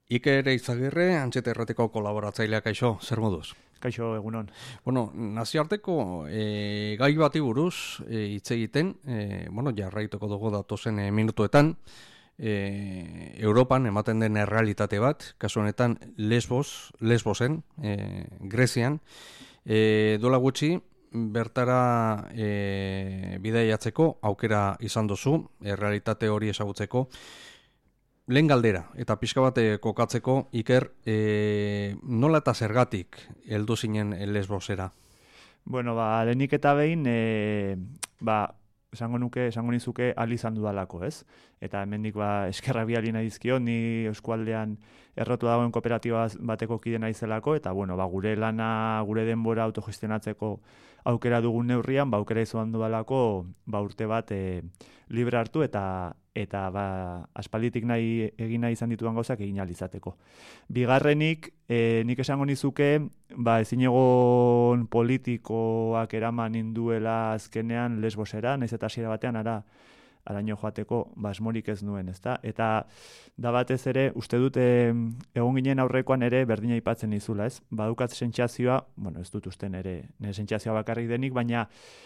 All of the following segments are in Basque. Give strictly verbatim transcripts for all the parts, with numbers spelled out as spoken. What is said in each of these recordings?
Iker Eizagirre, Antxeta Errateko kolaboratzailea, kaixo, zer moduz? Kaixo, egunon. Bueno, nazioarteko e, gai bati buruz e, hitz egiten, e, bueno, jarraituko dugu datozen e, minutuetan, e, Europan ematen den errealitate bat, kasu honetan Lesbos, Lesbosen, e, Grezian, e, dola gutxi, bertara e, bidaiatzeko aukera izan duzu, errealitate hori ezagutzeko. Lehen galdera, eta pixka bat kokatzeko, Iker, e, nola eta zergatik heldu zinen Lesbosera? Bueno, ba, lehenik eta behin, e, ba, esango nuke, esango nizuke ahal izan dudalako, ez? Eta hemendik ba, eskerrak biali nahi dizkio, ni eskualdean errotu dagoen kooperatiba bateko kide naizelako, eta bueno, ba, gure lana, gure denbora autogestionatzeko aukera dugun neurrian, ba, aukera izan dudalako, ba, urte bat e, libre hartu, eta eta ba, aspalditik nahi egin nahi izan dituan gauzak egin ahal izateko. Bigarrenik, e, nik esango nizuke, ba, ezin egon politikoak eraman induela azkenean Lesbosera, naiz eta hasiera batean ara araño joateko basmorik ez nuen, ezta? Eta da batez ere, uste dut e, egon ginen aurrekoan ere berdina aipatzen dizula, ez? Badukat sentsazioa, bueno, ez dut usten ere, nire sentsazioa bakarrik denik, baina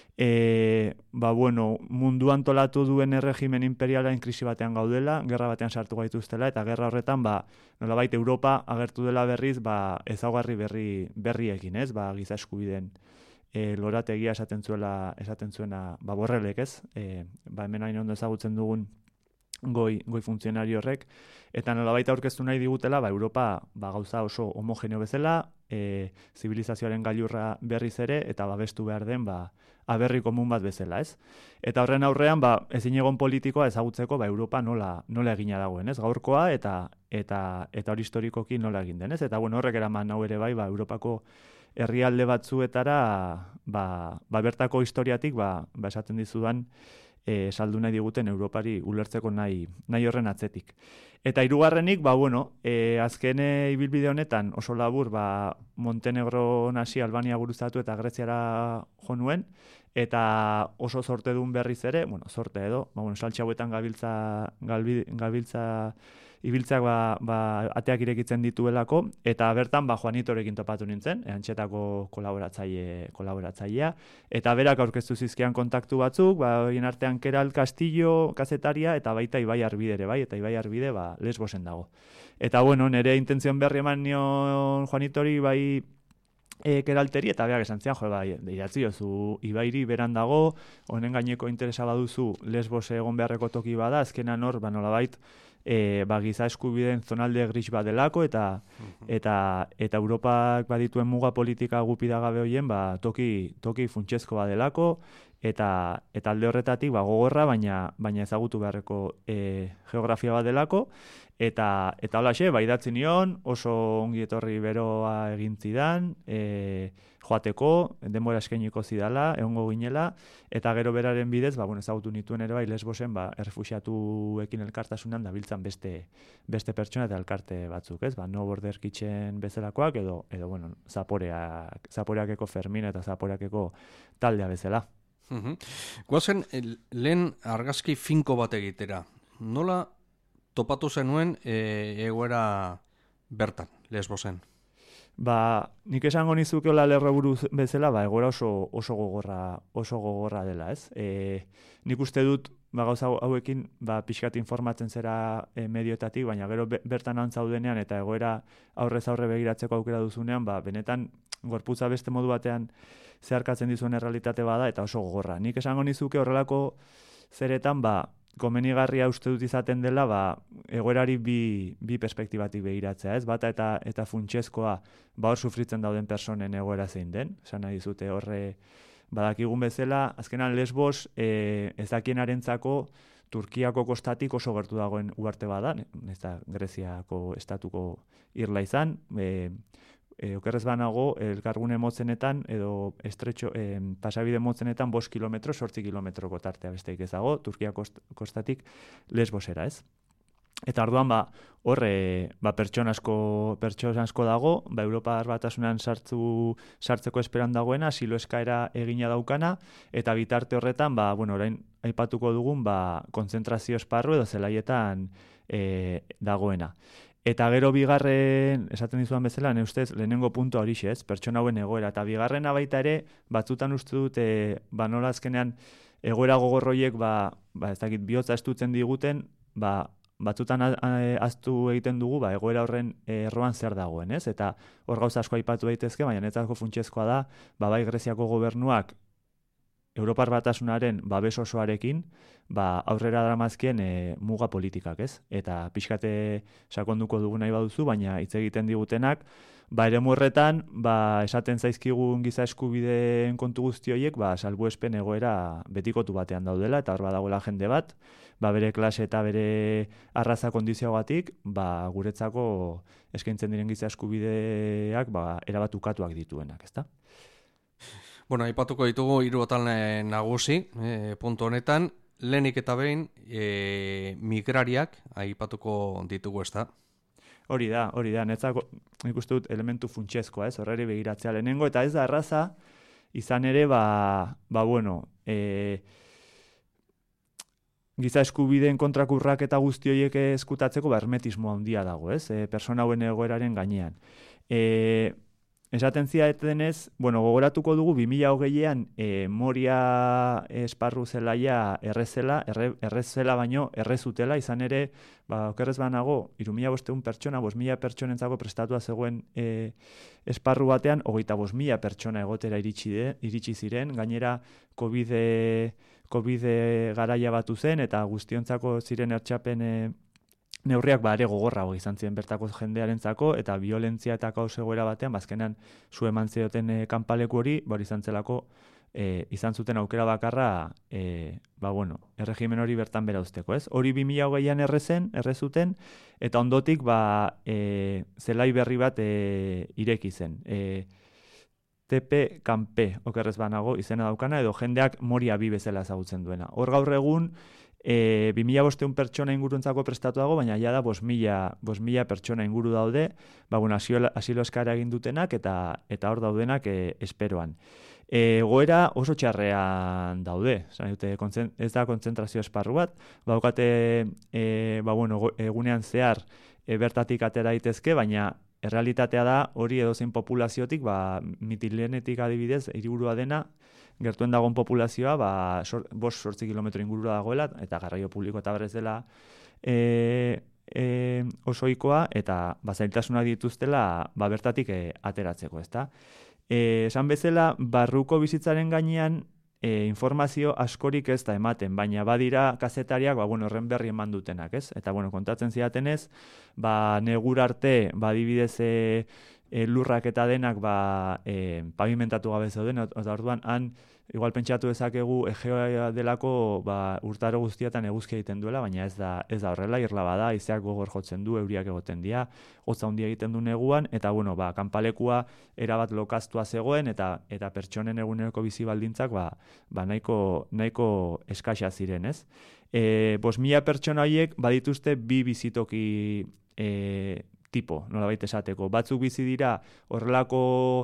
e, ba, bueno, mundu antolatu duen erregimen imperialain krisi batean gaudela, gerra batean sartu gaituztela, eta gerra horretan, ba, nolabait Europa agertu dela berriz, ba, ezaugarri berri berriekin, ez? Ba, giza eskubideen E, lorategia esaten zuela, esaten zuena, ba, Borrellek, ez? E, ba, hemen hain ondo ezagutzen dugun goi, goi funtzionari horrek, eta nolabait aurkeztu nahi digutela, ba, Europa ba, gauza oso homogeneo bezala, e, zibilizazioaren gailurra berriz ere, eta babestu behar den, ba, aberri komun bat bezala, ez? Eta horren aurrean, ba, ezin egon politikoa ezagutzeko, ba, Europa nola, nola egina dagoen, ez? Gaurkoa, eta eta eta hori historikoki nola egin den, ez? Eta, bueno, horrek eraman hau ere bai, ba, Europako herrialde batzuetara ba, ba bertako historiatik ba, ba esaten dizudan e, saldu nahi diguten Europari ulertzeko nahi, nahi horren atzetik. Eta hirugarrenik, ba bueno, e, azken ibilbide honetan oso labur ba, Montenegro nasi Albania guruzatu eta Greziara jo nuen, eta oso zortedun berriz ere, bueno, zorte edo, ba, bueno, saltxe hauetan gabiltza, galbi, gabiltza ibiltzak ba, ba, ateak irekitzen dituelako, eta bertan ba, Juanitorekin topatu nintzen, Antxetako kolaboratzaile, kolaboratzailea, eta berak aurkeztu zizkian kontaktu batzuk, ba, horien artean Keral Castillo kazetaria, eta baita Ibai Arbide ere, bai, eta Ibai Arbide ba, Lesbosen dago. Eta bueno, nire intentzion berri eman nion Juanitori bai E, keralteri, eta beak esan zian, jo, bai, idatzi jozu Ibairi beran dago, honen gaineko interesa baduzu Lesbos egon beharreko toki bada, azkenan hor, ba, nolabait, e, ba, giza eskubideen zonalde gris bat delako, eta, eta, eta Europak badituen muga politika gupidagabe hoien, ba, toki, toki funtsezko bat delako, eta, eta alde horretatik ba, gogorra, baina, baina ezagutu beharreko e, geografia bat delako, eta eta holaxe, ba, idatzi nion, oso ongi etorri beroa egin zidan, e, joateko, denbora eskainiko zidala, egongo ginela, eta gero beraren bidez, ba, bueno, ezagutu nituen ere bai Lesbosen, ba, errefuxiatuekin elkartasunan dabiltzan beste beste pertsona eta elkarte batzuk, ez? Ba, No Border Kitchen bezalakoak edo edo bueno, Zaporeak, Zaporeakeko Fermin eta Zaporeakeko taldea bezala. Mhm. Goazen lehen argazki finko bat egitera. Nola topatu zenuen e, egoera bertan, Lesbosen? Ba, nik esango nizuke hola lerroburu bezala, ba, egoera oso, oso gogorra, oso gogorra dela, ez? E, nik uste dut, ba, gauza hauekin, ba, pixkat informatzen zera e, medioetatik, baina gero be, bertan antzaudenean eta egoera aurrez aurre begiratzeko aukera duzunean, ba, benetan gorputza beste modu batean zeharkatzen dizuen errealitate bada eta oso gogorra. Nik esango nizuke horrelako zeretan, ba, komenigarria uste dut izaten dela, ba, egoerari bi, bi perspektibatik begiratzea, ez? Bata eta eta funtsezkoa, ba, hor sufritzen dauden personen egoera zein den, esan nahi dizute horre badakigun bezala, azkenan Lesbos e, ez dakienarentzako Turkiako kostatik oso gertu dagoen uharte bada, ez da Greziako estatuko irla izan, e, E, okerrez banago, elkargune motzenetan, edo estretxo, e, pasabide motzenetan, bost kilometro, sortzi kilometroko tartea besteik ezago, Turkia kost, kostatik Lesbosera, ez? Eta orduan, ba, horre, ba, pertsona asko, pertsona asko dago, ba, Europar Batasunean sartzu, sartzeko esperan dagoena, asilo eskaera egina daukana, eta bitarte horretan, ba, bueno, orain aipatuko dugun, ba, kontzentrazio esparru edo zelaietan e, dagoena. Eta gero bigarren, esaten dizuan bezala, ne ustez, lehenengo puntua horixe, ez, pertsona hauen egoera. Eta bigarrena baita ere, batzutan uste dut, e, ba nola azkenean, egoera gogorroiek, ba, ba ez dakit, bihotza estutzen diguten, ba, batzutan aztu egiten dugu, ba, egoera horren erroan zer dagoen, ez? Eta hor gauza asko aipatu daitezke, baina netzako funtsezkoa da, ba, bai Greziako gobernuak Europar Batasunaren babes osoarekin, ba, aurrera daramazkien e, muga politikak, ez? Eta pixkate sakonduko dugu nahi baduzu, baina hitz egiten digutenak, ba, eremu horretan, ba, esaten zaizkigun giza eskubideen kontu guzti horiek, ba, salbuespen egoera betikotu batean daudela, eta hor badagoela jende bat, ba, bere klase eta bere arraza kondizioagatik, ba, guretzako eskaintzen diren giza eskubideak, ba, erabat ukatuak dituenak, ezta? Bueno, aipatuko ditugu hiru atal nagusi, e, puntu honetan, lehenik eta behin e, migrariak aipatuko ditugu, ezta? Hori da, hori da, netzako ikusten dut elementu funtsezkoa, ez, horreri begiratzea lehenengo, eta ez da arraza, izan ere, ba, ba bueno, e, giza eskubideen kontrakurrak eta guzti horiek eskutatzeko ba, hermetismo handia dago, ez, e, persona hauen egoeraren gainean. E, Esaten ziatenez, bueno, gogoratuko dugu bi mila hogeian e, Moria esparru zelaia errezela, erre, errezela baino errezutela, izan ere, ba, okerrez banago, hiru mila bostehun pertsona, bost mila pertsonentzako prestatua zegoen e, esparru batean, hogeita bost mila pertsona egotera iritsi, de, iritsi ziren, gainera COVID, COVID garaia batu zen, eta guztiontzako ziren ertxapen e, neurriak ba are gogorrago izan ziren bertako jendearentzako eta violentzia eta kaos egoera batean bazkenan zu eman zioten e, kanpaleku hori, ba izan zelako e, izan zuten aukera bakarra e, ba bueno, erregimen hori bertan bera uzteko, ez? Hori bi mila hogeian errezen, errezuten eta ondotik ba e, zelai berri bat e, ireki zen. E, T P Kanpe, okerrez banago izena daukana edo jendeak Moria bi bezala ezagutzen duena. Hor gaur egun E, bi mila bostehun pertsona inguruntzako prestatu dago, baina ja da bost mila pertsona inguru daude, ba, bueno, asilo, asilo eskara egin dutenak eta eta hor daudenak e, esperoan. E, goera oso txarrean daude, dute, ez da kontzentrazio esparru bat, baukate e, ba, bueno, egunean zehar e, bertatik atera daitezke, baina errealitatea da hori edozein populaziotik, ba, Mitilenetik adibidez, hiriburua dena, gertuen dagoen populazioa, ba, sor, bost sortzi kilometro ingurura dagoela, eta garraio publiko eta berrez dela e, e, osoikoa, eta ba, zailtasunak dituztela ba, bertatik e, ateratzeko, ezta? E, esan bezala, barruko bizitzaren gainean e, informazio askorik ez da ematen, baina badira kazetariak, ba, bueno, horren berri eman dutenak, ez? Eta, bueno, kontatzen zidatenez, ba, negur arte, ba, adibidez, e, E, lurrak eta denak ba, e, pavimentatu gabe zeuden, eta orduan han igual pentsatu dezakegu Egeoa delako ba, urtaro guztiatan eguzkia egiten duela, baina ez da, ez da horrela, irla bada, izeak gogor jotzen du, euriak egoten dira, hotza handia egiten du neguan, eta bueno, ba, kanpalekua erabat lokaztua zegoen, eta eta pertsonen eguneroko bizi baldintzak ba, ba nahiko, nahiko eskaxa ziren, ez? E, bost mila pertsona horiek badituzte bi bizitoki e, tipo, nolabait esateko. Batzuk bizi dira horrelako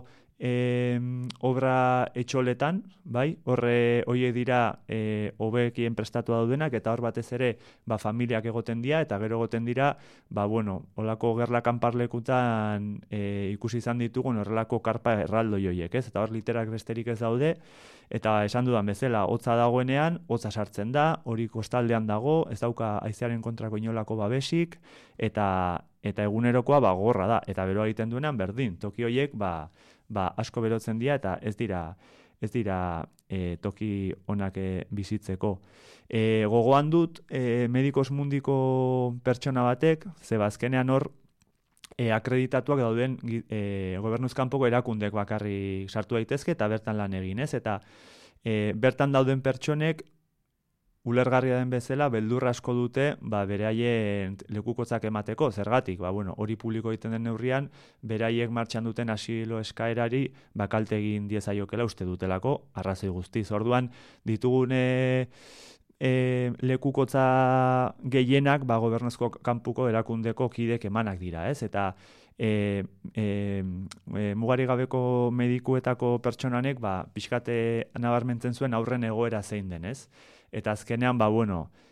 eh, obra etxoletan, bai? Horre hoiek dira eh, hobekien prestatua daudenak eta hor batez ere ba, familiak egoten dira eta gero egoten dira, ba bueno, holako gerla kanparlekutan eh, ikusi izan ditugun horrelako karpa erraldoi horiek, ez? Eta hor literak besterik ez daude eta esan dudan bezala, hotza dagoenean, hotza sartzen da, hori kostaldean dago, ez dauka haizearen kontrako inolako babesik eta eta egunerokoa ba gorra da eta beroa egiten duenean berdin. Toki horiek ba, ba asko berotzen dira eta ez dira ez dira e, toki onak e, bizitzeko. E, gogoan dut e, Medikos Mundiko pertsona batek, ze bazkenean hor e, akreditatuak dauden e, gobernuz kanpoko erakundek bakarrik sartu daitezke eta bertan lan egin, ez? Eta e, bertan dauden pertsonek ulergarria den bezala, beldur asko dute, ba, beraien lekukotzak emateko, zergatik, ba, bueno, hori publiko egiten den neurrian, beraiek martxan duten asilo eskaerari, ba, kalte egin diezaiokela uste dutelako, arrazoi guztiz. Orduan, ditugune e, lekukotza gehienak, ba, gobernuzko kanpuko erakundeko kidek emanak dira, ez? Eta E, e, e, mugari gabeko medikuetako pertsonanek ba, pixkate nabarmentzen zuen aurren egoera zein den, ez? Eta azkenean, ba, bueno,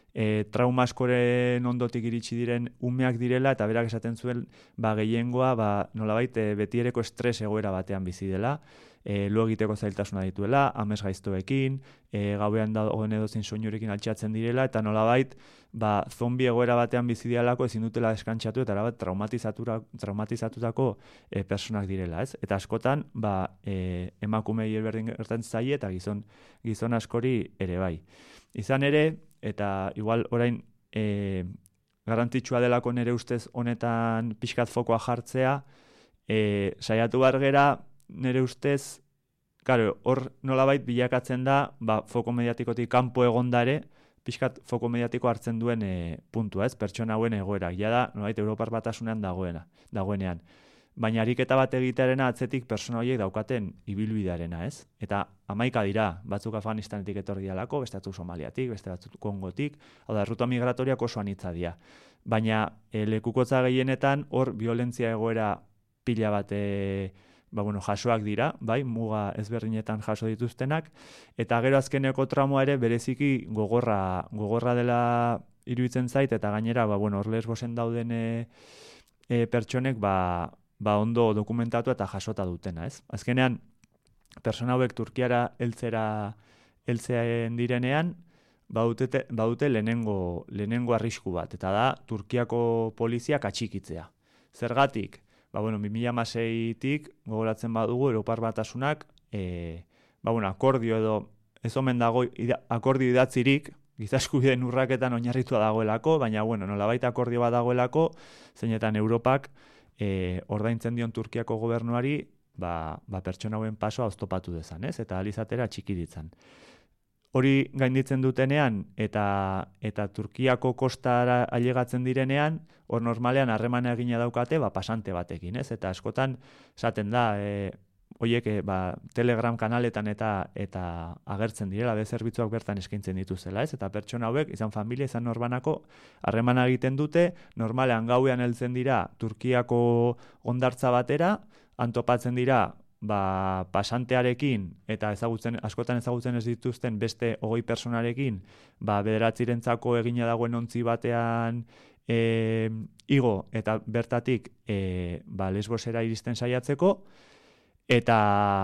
e, trauma askoren ondotik iritsi diren umeak direla, eta berak esaten zuen, ba, gehiengoa, ba, nolabait, e, betiereko estres egoera batean bizi dela, e, lo egiteko zailtasuna dituela, amez gaiztoekin, e, gauean dagoen edozein soinurekin altxatzen direla, eta nolabait, ba, zombi egoera batean bizi dialako ezin dutela deskantsatu, eta erabat traumatizatutako e, personak direla, ez? Eta askotan, ba, e, emakumei berdin gertatzen zaie, eta gizon, gizon askori ere bai. Izan ere, eta igual orain e, garrantzitsua delako nire ustez honetan pixkat fokoa jartzea, e, saiatu behar gera, nire ustez, claro, hor nolabait bilakatzen da, ba, foko mediatikotik kanpo egondare, pixkat foko mediatiko hartzen duen e, puntua, ez? Pertsona hauen egoera. Ja da, nolabait, Europar Batasunean dagoena, dagoenean. Baina ariketa bat egitearena atzetik pertsona horiek daukaten ibilbidearena, ez? Eta hamaika dira, batzuk Afganistanetik etorri dialako, beste batzuk Somaliatik, beste batzuk Kongotik, hau da, ruta migratoriak oso anitza dira. Baina e, lekukotza gehienetan hor violentzia egoera pila bat e, ba, bueno, jasoak dira, bai, muga ezberdinetan jaso dituztenak, eta gero azkeneko trauma ere bereziki gogorra, gogorra dela iruditzen zait, eta gainera, ba, bueno, hor Lesbosen dauden e, e, pertsonek, ba, ba, ondo dokumentatu eta jasota dutena, ez? Azkenean, persona hauek Turkiara heltzera heltzen direnean, badute, badute lehenengo, lehenengo arrisku bat, eta da Turkiako poliziak atxikitzea. Zergatik? Ba, bueno, bi mila hamaseitik gogoratzen badugu Europar Batasunak e, ba, bueno, akordio edo ez omen dago ida, akordio idatzirik giza eskubideen urraketan oinarritua dagoelako, baina bueno, nolabait akordio bat dagoelako, zeinetan Europak e, ordaintzen dion Turkiako gobernuari ba, ba pertsona hauen pasoa oztopatu dezan, ez? Eta alizatera txiki ditzan. Hori gainditzen dutenean eta eta Turkiako kostara ailegatzen direnean, hor normalean harremana egina daukate, ba, pasante batekin, ez? Eta askotan esaten da, e, hoiek e, ba, Telegram kanaletan eta eta agertzen direla, be zerbitzuak bertan eskaintzen dituzela, ez? Eta pertsona hauek, izan familia, izan norbanako, harremana egiten dute, normalean gauean heltzen dira Turkiako hondartza batera, antopatzen dira ba, pasantearekin eta ezagutzen, askotan ezagutzen ez dituzten beste hogei personarekin, ba, bederatzirentzako egina dagoen ontzi batean e, igo eta bertatik e, ba, Lesbosera iristen saiatzeko, eta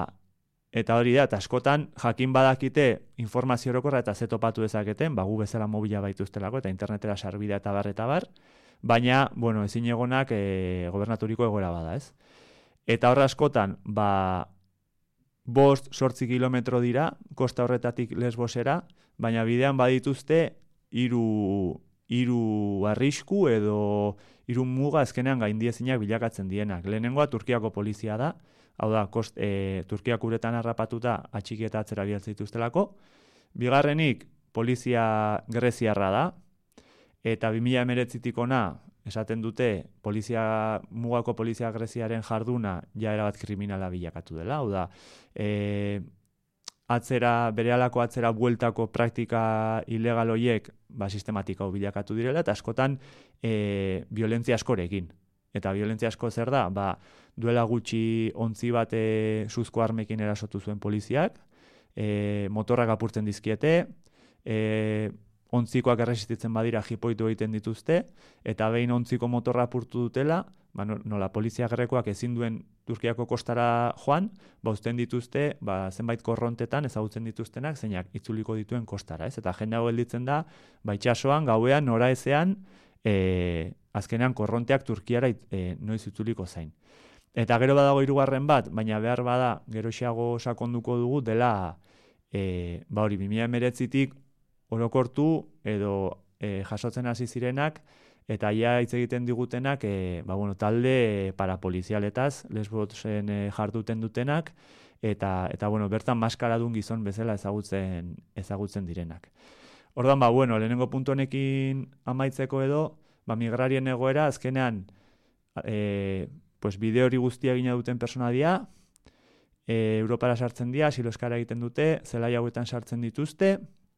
eta hori da, eta askotan jakin badakite informazio orokorra eta ze topatu dezaketen, ba, gu bezala mobila baituztelako eta internetera sarbidea eta bar eta bar, baina, bueno, ezin egonak e, gobernaturiko egoera bada, ez? Eta horra askotan, ba, bost, sortzi kilometro dira, kosta horretatik Lesbosera, baina bidean badituzte hiru hiru arrisku edo hiru muga azkenean gaindiezinak bilakatzen dienak. Lehenengoa Turkiako polizia da, hau da, kost, e, Turkiak uretan harrapatuta atxiki eta atzera bialtzen dituztelako. Bigarrenik, polizia greziarra da, eta bi mila hemeretzitik ona, esaten dute, polizia, mugako polizia greziaren jarduna ja erabat kriminala bilakatu dela, hau da, e, atzera, berehalako atzera bueltako praktika ilegal horiek ba, sistematika bilakatu direla, eta askotan e, violentzia askorekin. Eta violentzia asko zer da, ba, duela gutxi ontzi bat e, suzko armekin erasotu zuen poliziak, e, motorrak apurtzen dizkiete, e, ontzikoak erresistitzen badira jipoitu egiten dituzte, eta behin ontziko motorra apurtu dutela, ba, nola polizia grekoak ezin duen Turkiako kostara joan, ba, uzten dituzte, ba, zenbait korrontetan ezagutzen dituztenak, zeinak itzuliko dituen kostara, ez? Eta jende hau gelditzen da, ba, itxasoan, gauean, nora ezean, e, azkenean korronteak Turkiara e, noiz itzuliko zain. Eta gero badago hirugarren bat, baina behar bada, geroxeago sakonduko dugu, dela, e, ba hori, bi mila hemeretzitik orokortu edo e, jasotzen hasi zirenak, eta ja hitz egiten digutenak e, ba, bueno, talde parapolizialetaz, Lesbosen e, jarduten dutenak, eta, eta bueno, bertan maskaradun gizon bezala ezagutzen, ezagutzen direnak. Ordan ba, bueno, lehenengo puntu honekin amaitzeko edo, ba, migrarien egoera, azkenean, e, pues, bide hori guztia egina duten persona dira, e, Europara sartzen dira, siloskara egiten dute, zelai hauetan sartzen dituzte,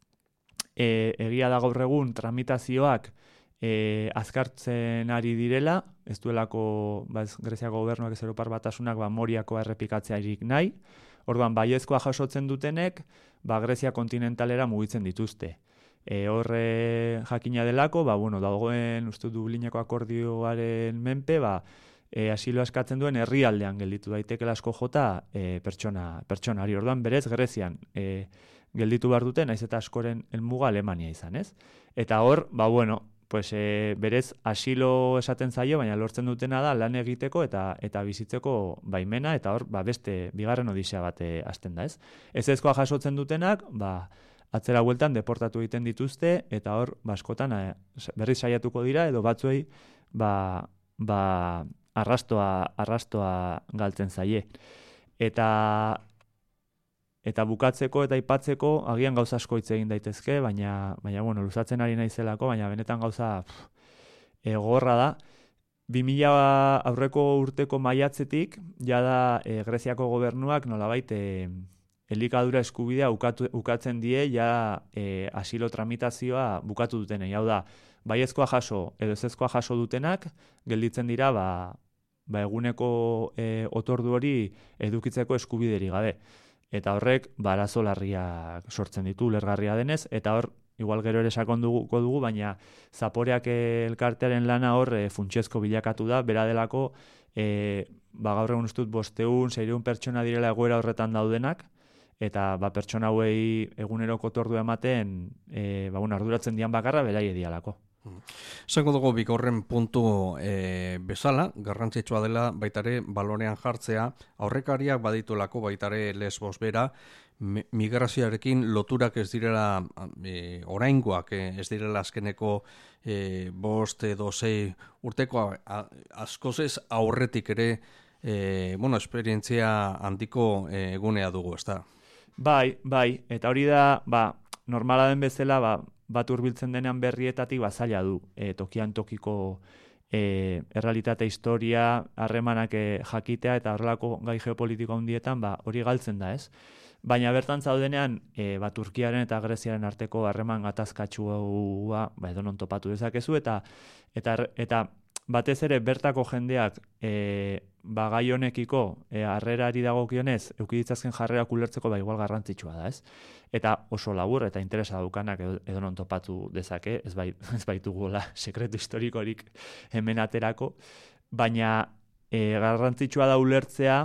E, egia da gaur egun tramitazioak e, azkartzen ari direla, ez duelako ba, ez, Greziako gobernuak ez Europar Batasunak ba, Moriako errepikatzearik nahi, orduan baiezkoa jasotzen dutenek ba, Grezia kontinentalera mugitzen dituzte. E, horre jakina delako, ba, bueno, dagoen, uste Dublineko akordioaren menpe, ba, e, asilo eskatzen duen herrialdean gelditu daiteke asko jota e, pertsona, pertsonari. Orduan, berez, Grezian e, gelditu behar dute, naiz eta askoren helmuga Alemania izan, ez? Eta hor, ba, bueno, pues, e, berez, asilo esaten zaio, baina lortzen dutena da lan egiteko eta eta bizitzeko baimena, eta hor, ba, beste, bigarren odisea bat e, hasten da, ez? Ez ezkoa jasotzen dutenak, ba, atzera bueltan deportatu egiten dituzte, eta hor, baskotan, ba, berriz saiatuko dira, edo batzuei, ba, ba, arrastoa, arrastoa galtzen zaie. Eta, eta bukatzeko eta aipatzeko agian gauza asko hitz egin daitezke, baina, baina bueno, luzatzen ari naizelako, baina benetan gauza pff, egorra da. bi mila aurreko urteko maiatzetik, jada e, Greziako gobernuak nolabait e, elikadura eskubidea ukatu, ukatzen die ja e, asilo tramitazioa bukatu dutenei. Hau da, baiezkoa jaso edo ezezkoa jaso dutenak gelditzen dira ba, ba eguneko e, otordu hori edukitzeko eskubideri gabe. Eta horrek barazo larriak sortzen ditu, ulergarria denez, eta hor, igual gero ere sakonduko dugu, baina Zaporeak elkartearen lana hor e, funtsezko bilakatu da, bera delako, e, ba gaur egun ustut bosteun, seireun pertsona direla egoera horretan daudenak, eta ba, pertsona hauei eguneroko otordu ematen e, ba, bueno, arduratzen dian bakarra berai edialako. Zango dugu bikorren puntu e, bezala, garrantzitsua dela baitare balorean jartzea, aurrekariak baditulako baitare Lesbos bera, migrazioarekin loturak ez direla e, oraingoak, e, ez direla azkeneko e, bost edo sei urteko askoz ez aurretik ere e, bueno, esperientzia handiko e, egunea dugu, ezta? Bai, bai, eta hori da, ba, normala den bezala, ba, bat hurbiltzen denean berrietatik bazaila du, e, tokian tokiko e, errealitate historia, harremanak e, jakitea eta horrelako gai geopolitiko handietan ba, hori galtzen da, ez? Baina bertan zaudenean, e, ba, Turkiaren eta Greziaren arteko harreman gatazkatsua ba, edonon topatu dezakezu, eta, eta, eta batez ere bertako jendeak e, ba, gai honekiko e, harrerari dagokionez eukiditzazken jarrerak ulertzeko ba, igual garrantzitsua da, ez? Eta oso labur eta interesa daukanak edo, edo non topatu dezake, ez, bait, ez baitugula sekretu historikorik hemen aterako, baina e, garrantzitsua da ulertzea,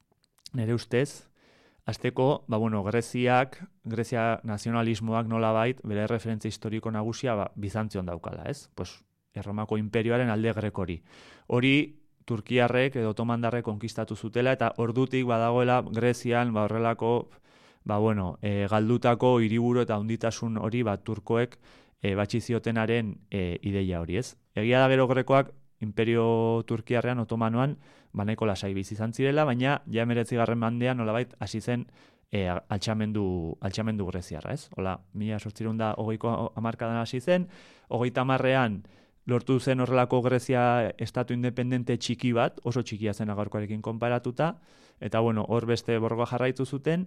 nire ustez, azteko, ba, bueno, Greziak, Grezia nazionalismoak nolabait, bere referentzia historiko nagusia ba, Bizantzion daukala, ez? Pues, Erromako imperioaren alde grekori. Hori Turkiarrek edo otomandarrek konkistatu zutela, eta ordutik badagoela Grezian ba, horrelako ba, bueno, e, galdutako hiriburu eta handitasun hori ba, turkoek e, batxiziotenaren e, ideia hori, ez? Egia da gero grekoak imperio Turkiarrean, otomanoan, baneko lasai bizi izan zirela, baina ja hemeretzigarren mendean nolabait hasi zen e, altxamendu, altxamendu greziarra, ez? Hola, mila zortziehun eta hogeiko hamarkadan hasi zen, hogeita hamarrean lortu zen horrelako Grezia estatu independente txiki bat, oso txikia zen gaurkoarekin konparatuta, eta bueno, hor beste borgoa jarraitu zuten,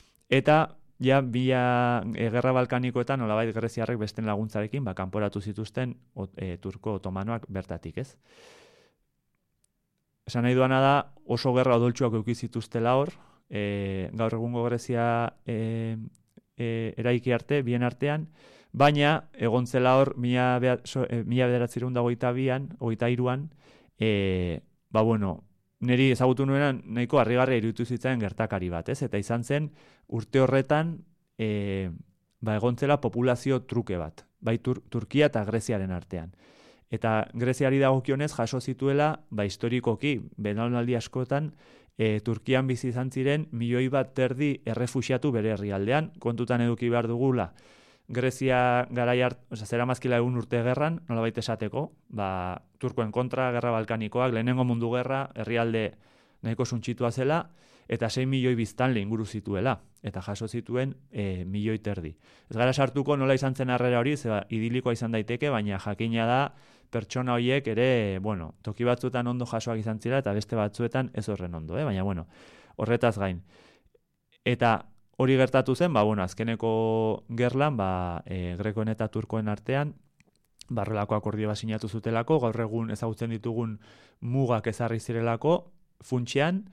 eta ja bila e, gerra balkanikoetan nolabait greziarrek besten laguntzarekin ba, kanporatu zituzten o, e, turko otomanoak bertatik, ez? Esan nahi duana da oso gerra odoltsuak eduki zituztela hor, e, gaur egungo Grezia e, e, eraiki arte, bien artean, baina egon zela hor mila bederatzirun da hogeita bian, hogeita iruan, e, ba bueno, niri ezagutu nuenan nahiko harrigarria iruditu zitzaidan gertakari bat, ez? Eta izan zen urte horretan e, ba egon zela populazio truke bat, bai Tur Turkia eta Greziaren artean. Eta Greziari dagokionez jaso zituela, ba historikoki, belaunaldi askotan, e, Turkian bizi izan ziren milioi bat terdi errefuxiatu bere herrialdean, kontutan eduki behar dugula. Grezia garai hart, osea, zera mazkila egun urte gerran, nolabait esateko, ba, turkoen kontra, gerra balkanikoak, lehenengo mundu gerra, herrialde nahiko suntxitua zela, eta sei milioi biztanle inguru zituela, eta jaso zituen e, milioi terdi. Ez gara sartuko nola izan zen harrera hori, zeba, idilikoa izan daiteke, baina jakina da, pertsona horiek ere, bueno, toki batzuetan ondo jasoak izan zira, eta beste batzuetan ez horren ondo, eh? Baina, bueno, horretaz gain. Eta hori gertatu zen, ba, bueno, azkeneko gerlan, ba, e, grekoen eta turkoen artean, barrelako akordio bat sinatu zutelako, gaur egun ezagutzen ditugun mugak ezarri zirelako, funtsean,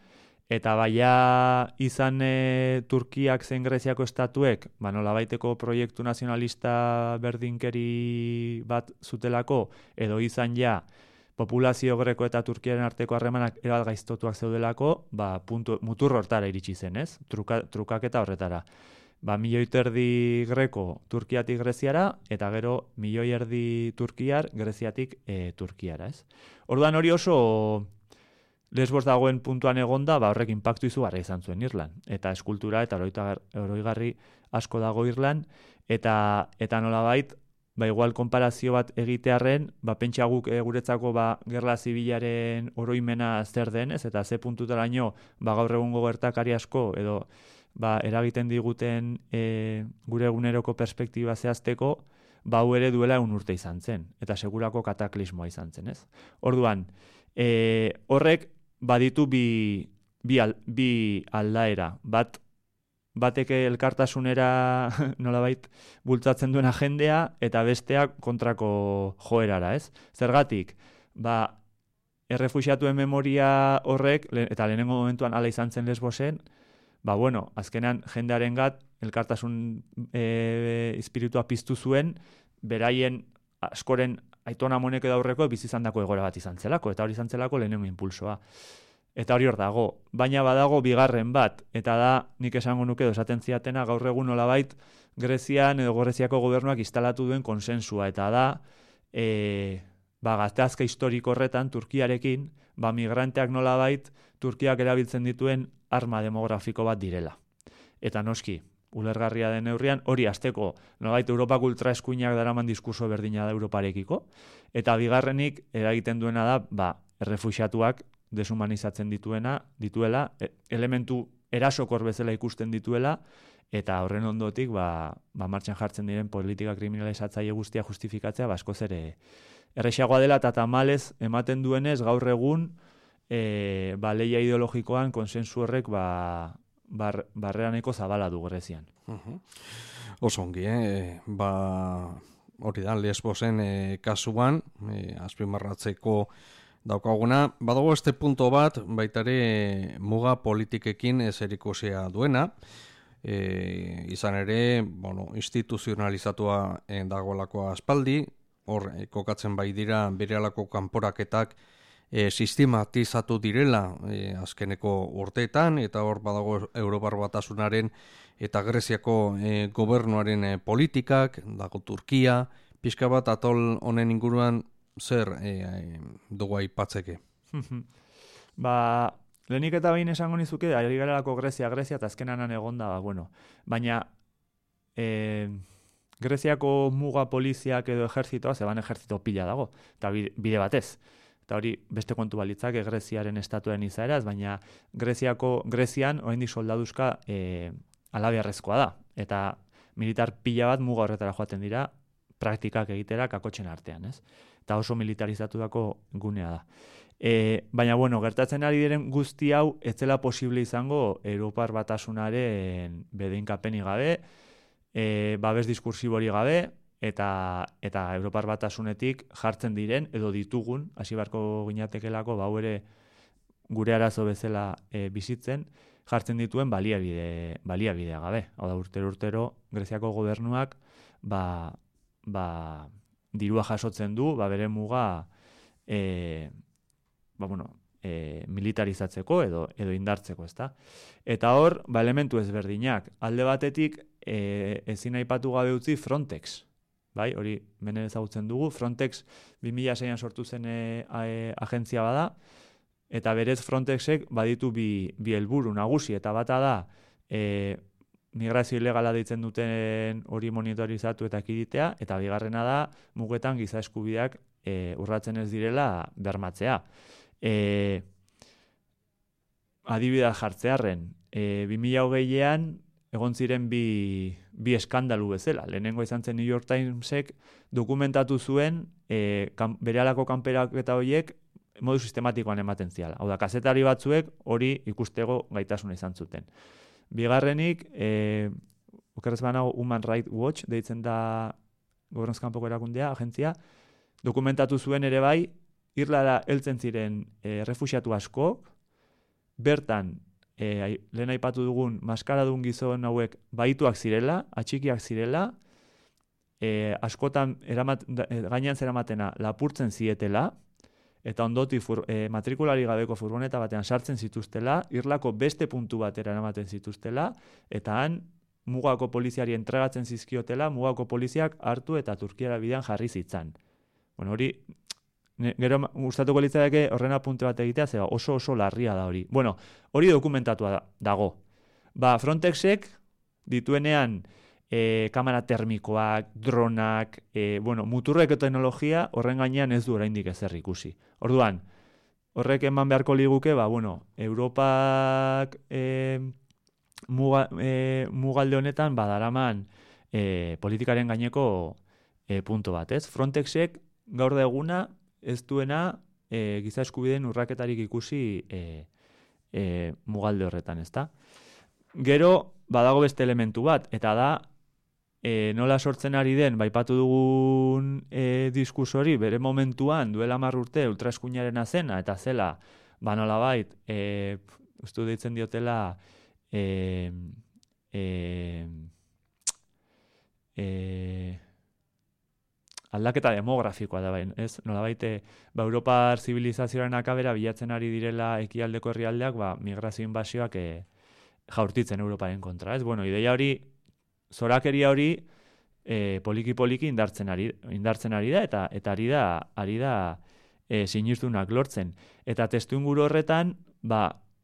eta baia izan e, Turkiak zein Greziako estatuek, ba, nolabaiteko proiektu nazionalista berdinkeri bat zutelako, edo izan ja, populazio greko eta Turkiaren arteko harremanak erabat gaiztotuak zeudelako, ba, puntu, mutur hortara iritsi zen, ez? Truka, trukaketa horretara. Ba, milioi erdi greko Turkiatik Greziara, eta gero milioi erdi Turkiar Greziatik e, Turkiara, ez? Orduan hori oso Lesbos dagoen puntuan egonda, ba, horrek inpaktu izugarria izan zuen Irlan. Eta eskultura eta oroigarri asko dago Irlan, eta, eta nolabait, ba, igual konparazio bat egitearren, ba, pentsa guk e, guretzako ba, gerla zibilaren oroimena zer denez, eta ze puntutaraino ba, gaur egungo gertakari asko, edo ba, eragiten diguten e, gure eguneroko perspektiba zehazteko, ba, hau ere duela egun urte izan zen, eta segurako kataklismoa izan zen, ez? Orduan, e, horrek baditu bi, bi, al, bi aldaera, bat bateke elkartasunera nolabait bultzatzen duena jendea eta besteak kontrako joerara, ez? Zergatik, ba, errefuxiatuen memoria horrek, eta lehenengo momentuan hala izan zen Lesbosen, ba, bueno, azkenan jendearen gat, elkartasun e, espiritua piztu zuen, beraien askoren aitona monek edo aurreko bizizandako egoera bat izan zelako, eta hori izan zelako lehenengo impulsoa. Eta hori hor dago, baina badago bigarren bat, eta da, nik esango nuke edo esaten ziatena, gaur egun nolabait Grezian edo Greziako gobernuak instalatu duen konsensua, eta da, e, ba, gazteazka historiko horretan, Turkiarekin, ba, migranteak nolabait, Turkiak erabiltzen dituen arma demografiko bat direla. Eta noski, ulergarria den neurrian, hori hasteko nolabait Europak ultraeskuinak daraman diskurso berdina da Europarekiko, eta bigarrenik eragiten duena da, ba, errefuxiatuak deshumanizatzen dituena, dituela, elementu erasokor bezala ikusten dituela, eta horren ondotik, ba, ba martxan jartzen diren politika kriminalizatzaile guztia justifikatzea, ba, askoz ere errexagoa dela, eta tamalez ematen duenez, gaur egun, e, ba, leia ideologikoan konsensu horrek, ba, bar, barreraneko zabala du Grezian. Uh-huh. Oso ongi, eh? Ba, hori da, Lesbosen e, kasuan, e, azpimarratzeko daukaguna, badago este punto bat, baitare muga politikekin zerikusia duena, e, izan ere, bueno, instituzionalizatua dagoelako aspaldi, hor e, kokatzen bai dira berehalako kanporaketak e, sistematizatu direla e, azkeneko urteetan, eta hor badago Europar Batasunaren eta Greziako e, gobernuaren e, politikak, dago Turkia, pixka bat atol honen inguruan zer e, e, dugu aipatzeke? Ba, lehenik eta behin esango nizuke, ari garelako Grezia, Grezia, eta azkenan egonda, ba, bueno. Baina, e, Greziako muga poliziak edo ejerzitoa, zeban ejerzito pila dago, eta bide batez. Eta hori beste kontu balitzak Greziaren estatuen izaeraz, baina Greziako, Grezian, oraindik soldaduzka e, alabeharrezkoa da. Eta militar pila bat muga horretara joaten dira, praktikak egitera kakotxen artean, ez? Eta oso militarizatutako gunea da. E, baina, bueno, gertatzen ari diren guzti hau, ez zela posible izango Europar Batasunaren bedeinkapenik gabe, e, babes diskursibori gabe, eta, eta Europar Batasunetik jartzen diren, edo ditugun, hasi beharko ginatekelako, bau ere gure arazo bezala e, bizitzen, jartzen dituen baliabide, baliabidea gabe. Hau da, urtero-urtero, Greziako gobernuak, ba, ba, dirua jasotzen du, ba, bere muga e, ba, bueno, e, militarizatzeko edo, edo indartzeko, ezta? Eta hor, ba, elementu ezberdinak. Alde batetik, e, ezin aipatu gabe utzi Frontex. Bai, hori menen ezagutzen dugu. Frontex bi mila seian sortu zen e, e, agentzia bada, eta berez Frontexek baditu bi, bi helburu nagusi, eta bata da, e, migrazio ilegala deitzen duten hori monitorizatu eta ekiditea, eta bigarrena da, mugetan giza eskubideak e, urratzen ez direla bermatzea. E, adibidea jartzearren, e, bi mila hogeian egon ziren bi, bi eskandalu bezala. Lehenengo izan zen New York Timesek dokumentatu zuen e, kan, berehalako kanperaketa horiek modu sistematikoan ematen ziala. Hau da, kazetari batzuek hori ikustego gaitasuna izan zuten. Bigarrenik, e, okerrez banago Human Rights Watch, deitzen da gobernuzkanpoko erakundea, agentzia, dokumentatu zuen ere bai, Irlara heltzen ziren e, refuxiatu asko, bertan e, lehen aipatu dugun maskaradun gizon hauek baituak zirela, atxikiak zirela, e, askotan eramat, gainean zeramatena lapurtzen zietela, eta ondoti fur, e, matrikulari gabeko furgoneta batean sartzen zituztela, irlako beste puntu batera eramaten zituztela, eta han mugako poliziari entregatzen zizkiotela, mugako poliziak hartu eta Turkiara bidean jarri zitzan. Bueno, hori, ne, gero gustatuko litzateke horren apunte bat egitea, zeba oso oso larria da hori. Bueno, hori dokumentatua da, dago. Ba, Frontexek dituenean e, kamera termikoak, dronak, e, bueno, muturreko teknologia horren gainean ez du oraindik ezer ikusi. Orduan, horrek eman beharko liguke, ba, bueno, Europak e, muga, e, mugalde honetan badaraman e, politikaren gaineko e, punto bat, ez? Frontexek gaur da eguna ez duena e, giza eskubideen urraketarik ikusi e, e, mugalde horretan, ezta? Gero, badago beste elementu bat, eta da, e, nola sortzen ari den, baipatu dugun e, diskurso hori, bere momentuan, duela hamar urte, ultraeskuinaren zena, eta zela, ba nolabait, e, ustu deitzen diotela, e, e, e, aldaketa demografikoa da bain, ez? Nolabait, ba, Europar zibilizazioaren akabera bilatzen ari direla ekialdeko herrialdeak, ba, migrazio inbasioak e, jaurtitzen Europaren kontra, ez? Bueno, ideia hori, zorakeria hori e, poliki-poliki indartzen ari, indartzen ari da, eta eta ari da, ari da e, sinistunak lortzen. Eta testuinguru horretan, ba,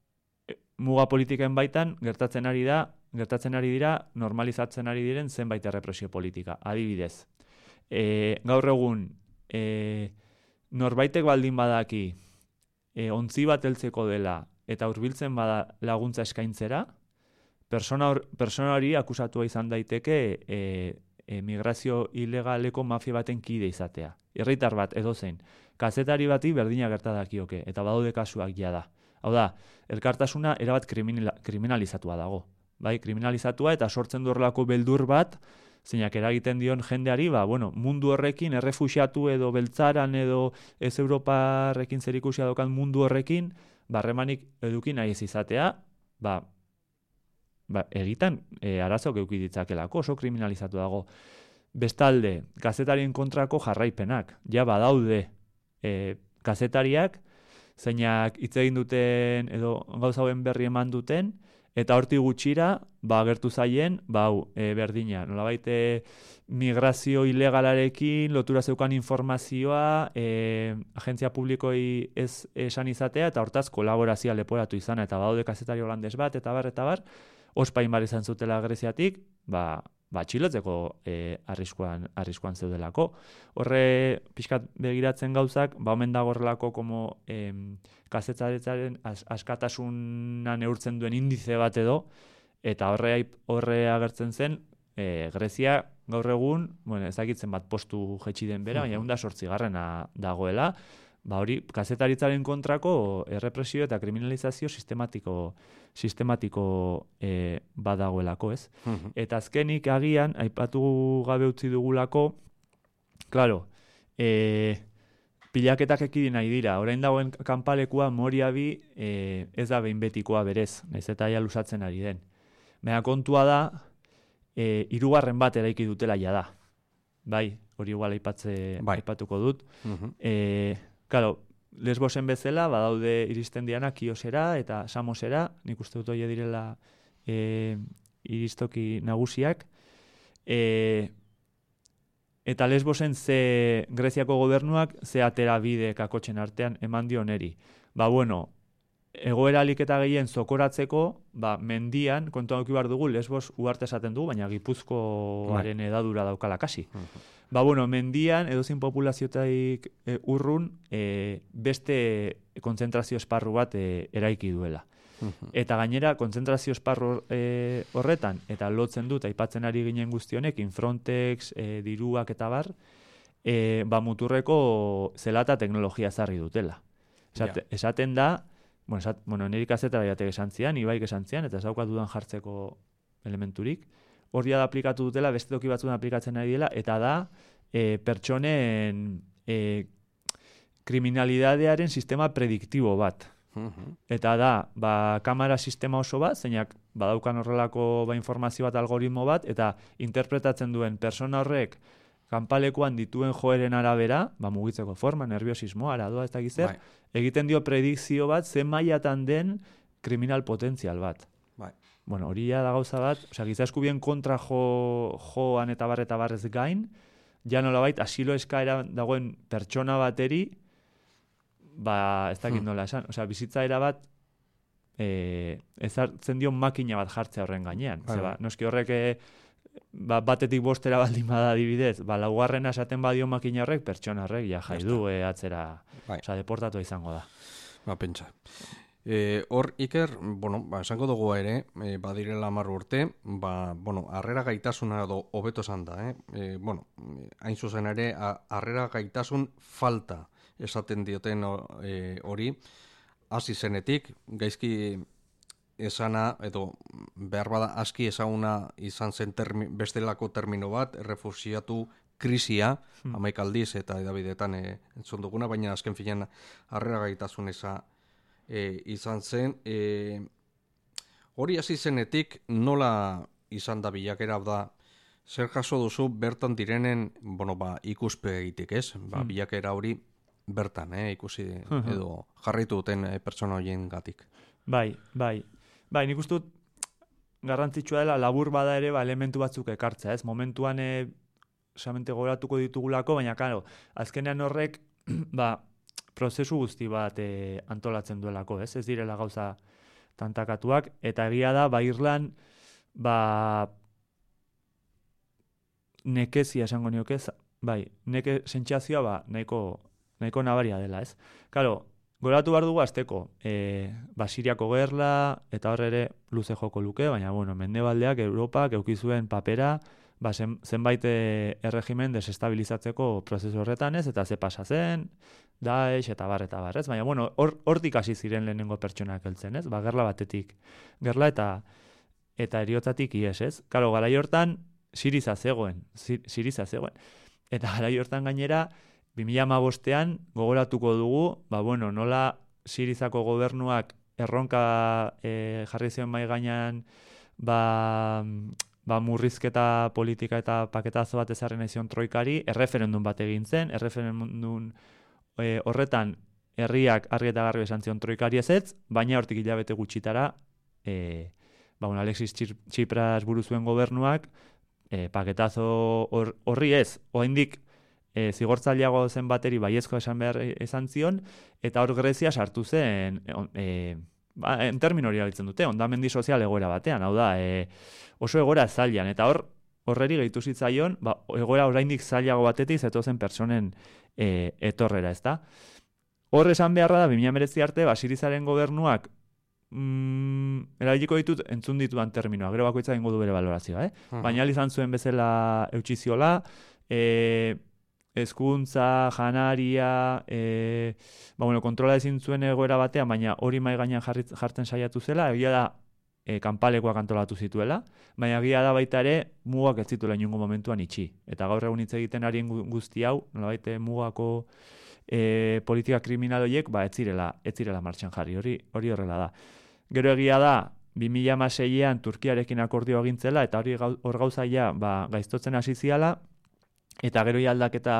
muga politiken baitan gertatzen ari da, gertatzen ari dira, normalizatzen ari diren zenbait errepresio politika. Adibidez, e, gaur egun e, norbaitek baldin badaki e, ontzi bat heltzeko dela eta hurbiltzen bada laguntza eskaintzera, persona, or, persona hori akusatua izan daiteke e, e, migrazio ilegaleko mafia baten kide izatea. Herritar bat edozein, kazetari bati berdina gerta dakioke, eta badaude kasuak jada. Hau da, elkartasuna erabat kriminal, kriminalizatua dago. Bai, kriminalizatua eta sortzen du horrelako beldur bat, zeinak eragiten dion jendeari, ba, bueno, mundu horrekin, errefuxiatu edo beltzaran edo ez Europarrekin zerikusia dokan mundu horrekin, barremanik eduki nahi ez izatea, ba, ba egitan e, arazok eduki ditzakelako, oso kriminalizatu dago. Bestalde, kazetarien kontrako jarraipenak, ja badaude e, kazetariak, zeinak hitz egin duten edo gauza hauen berri eman duten, eta horti gutxira, ba, agertu zaien, ba, e, berdina, nolabait migrazio ilegalarekin, lotura zeukan informazioa, e, agentzia publikoi ez esan izatea, eta hortaz kolaborazioa leporatu izana, eta badaude kazetari holandez bat, eta bar, eta bar, ospain bar izan zutela Greziatik, ba, ba txilotzeko e, arriskuan, arriskuan zeudelako. Horre, pixkat begiratzen gauzak, ba, omen dago horrelako como em, kazetzaretzaren as, askatasunan neurtzen duen indize bat edo, eta horre, horre agertzen zen, e, Grezia gaur egun, bueno, ezagitzen bat postu jetxi den bera, baina da sortzigarrena dagoela, ba hori, kazetaritzaren kontrako errepresio eta kriminalizazio sistematiko, sistematiko e, badagoelako, ez? Uh-huh. Eta azkenik agian, aipatu gabe utzi dugulako, claro, e, pilaketak ekidin nahi dira, orain dagoen kanpalekua Moriabi e, ez da behin betikoa berez, naiz eta ja lusatzen ari den. Baina kontua da, e, hirugarren bat eraiki dutela ja da. Bai, hori igual aipatze, bai. Aipatuko dut. Uh-huh. E, claro, Lesbosen bezala, badaude iristen diana Kiosera eta Samosera, nik uste dut hori direla e, iristoki nagusiak. E, eta Lesbosen ze Greziako gobernuak ze atera bide kakotxen artean eman dio neri. Ba, bueno, egoera aliketa gehien zokoratzeko, ba, mendian, kontuan eduki behar dugu, Lesbos uarte esaten dugu, baina Gipuzkoaren edadura daukala kasi. Uh-huh. Ba, bueno, mendian, edozin populaziotaik e, urrun, e, beste kontzentrazio esparru bat e, eraiki duela. Uh-huh. Eta gainera, kontzentrazio esparru e, horretan, eta lotzen dut, aipatzen ari ginen guztionekin, Frontex, e, diruak eta bar, e, ba, muturreko zelata teknologia zarri dutela. Esate, yeah. Esaten da, bueno, esat, bueno niri kazetara jatek esan zian, ibaik esan zian, eta ez daukat dudan jartzeko elementurik, hor da aplikatu dutela, beste toki batzuen aplikatzen ari dela, eta da e, pertsonen e, kriminalidadearen sistema prediktibo bat. Eta da, ba, kamera sistema oso bat, zeinak badaukan horrelako ba, informazio bat, algoritmo bat, eta interpretatzen duen persona horrek kanpalekuan dituen joeren arabera, ba, mugitzeko forma, nerviosismo, aradoa ez da gizer, bai. Egiten dio predikzio bat, zen mailatan den kriminal potentzial bat. Bai. Bueno, hori da gauza bat, osea, giza eskubien kontra jo, joan eta bar eta barrez gain, ja nolabait asilo eskaera dagoen pertsona bateri, ba, ez dakit nola esan, osea, bizitza era bat, e, ezartzen dio makina bat jartzea horren gainean. Bai. Zeba, noski horrek, e, ba, batetik bostera baldin bada adibidez, ba, laugarrena esaten badio makina horrek, pertsona horrek, ja, jaidu, e, atzera, bai. Osea, deportatu izango da. Ba, pentsa. E, hor, Iker, bueno, ba, esango dugu ere, e, badirela hamar urte, ba, bueno, harrera gaitasuna edo hobeto esan da, eh? E, bueno, hain zuzen ere, harrera gaitasun falta esaten dioten hori, e, hasi zenetik, gaizki esana, edo behar bada aski ezaguna izan zen termi, bestelako termino bat, errefusiatu krisia, hmm. hamaik aldiz eta edabideetan e, entzun duguna, baina azken finean harrera gaitasun eza E, izan zen, e, hori hasi zenetik nola izan da bilakera da, zer jaso duzu bertan direnen, bueno, ba, ikuspegitik, ez? Ba, hmm. bilakera hori bertan, eh, ikusi edo jarraitu duten e, pertsona horien gatik. Bai, bai. Bai, nik uste dut garrantzitsua dela labur bada ere ba, elementu batzuk ekartzea, ez? Momentuan e, samente goratuko ditugulako, baina karo, azkenean horrek, ba, prozesu guzti bat e, antolatzen duelako, ez? Ez direla gauza tantakatuak, eta egia da, ba, Irlan, ba, nekezia esango nioke, bai, neke sentsazioa, ba, nahiko, nahiko nabaria dela, ez? Karo, goratu behar dugu azteko, e, ba, Siriako gerla, eta horre ere luze joko luke, baina, bueno, Mendebaldeak, Europak, eukizuen papera, ba, zen, zenbait erregimen desestabilizatzeko prozesu horretan ez, eta ze pasa zen, Daesh eta bar eta bar, ez? Baina, bueno, hortik hasi ziren lehenengo pertsonak heltzen, ez? Ba, gerla batetik. Gerla eta eta eriotzatik ies, ez? Karo, garai hortan, Siriza zegoen, Siriza zegoen. Eta garai hortan gainera, bi mila hamabostean gogoratuko dugu, ba, bueno, nola Sirizako gobernuak erronka e, jarri zion mai gainean, ba, ba, murrizketa politika eta paketazo bat ezarri nahi zion troikari, erreferendum bat egin zen, erreferendum e, horretan herriak argi eta garbi esan zion troikari ezetz, baina hortik hilabete gutxitara, e, ba, bueno, Alexis Tsipras buru zuen gobernuak, e, paketazo horri ez, oraindik e, zigortzaileago zen bateri baiezko esan behar esan zion, eta hor Grezia sartu zen, e, ba, en termino hori abiltzen dute, ondamendi sozial egoera batean, hau da, e, oso egoera zailan, eta hor, horreri gehitu zitzaion, ba, egoera oraindik zailago batetik zetozen personen e, etorrera, ezta? Hor esan beharra da, bi mila hemeretzi arte, ba, Sirizaren gobernuak, mm, erabiliko ditut, entzun ditudan terminoa, gero bakoitza egingo du bere valorazioa, eh? Uh-huh. Baina izan zuen bezala eutxiziola, e, hezkuntza, janaria, e, ba, bueno, kontrola ezin zuen egoera batean, baina hori mai gainean jartzen saiatu zela, egia da, e, kanpalekoak antolatu zituela, baina egia da baita ere, mugak ez zituela inungo momentuan itxi. Eta gaur egun hitz egiten arien guzti hau, nolabait mugako e, politika kriminal horiek, ba, ez zirela, ez zirela martxan jarri, hori, hori horrela da. Gero egia da, bi mila hamaseian Turkiarekin akordio egintzela, eta hori hor gauzaia ba, gaiztotzen hasi ziala, eta gero aldaketa